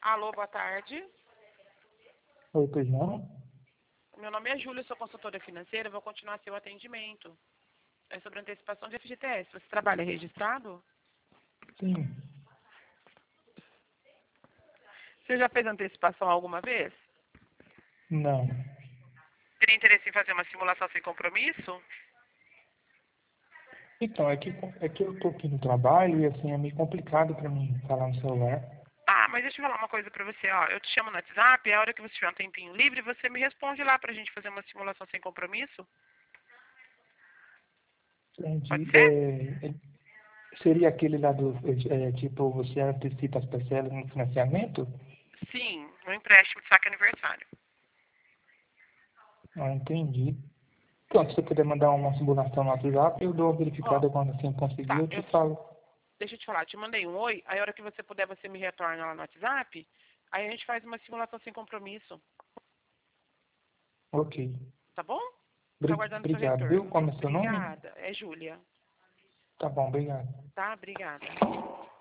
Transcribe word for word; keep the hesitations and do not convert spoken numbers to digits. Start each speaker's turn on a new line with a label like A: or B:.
A: Alô, boa tarde.
B: Oi, pois não?
A: Meu nome é Júlia, sou consultora financeira, vou continuar seu atendimento. É sobre antecipação de F G T S. Você trabalha registrado?
B: Sim.
A: Você já fez antecipação alguma vez?
B: Não.
A: Teria interesse em fazer uma simulação sem compromisso?
B: Então, é que, é que eu tô aqui no trabalho e assim é meio complicado pra mim falar no celular.
A: Ah, mas deixa eu falar uma coisa pra você, ó. Eu te chamo no WhatsApp, e a hora que você tiver um tempinho livre, você me responde lá pra gente fazer uma simulação sem compromisso? Pode
B: Entendi.
A: ser?
B: É, é- seria aquele lá do, é, tipo, você antecipa as parcelas no financiamento?
A: Sim, um empréstimo de saque aniversário.
B: Ah, entendi. Então, se você puder mandar uma simulação no WhatsApp, eu dou uma
A: Ó,
B: verificada quando assim conseguir,
A: tá,
B: eu te
A: eu
B: falo.
A: deixa eu te falar, te mandei um oi, aí a hora que você puder, você me retorna lá no WhatsApp, aí a gente faz uma simulação sem compromisso,
B: Ok.
A: tá bom? Fico
B: Bri-
A: aguardando seu
B: Obrigado, viu?
A: retorno.
B: Como é seu nome?
A: Obrigada. É Júlia.
B: Tá bom, obrigado.
A: Tá? Obrigada.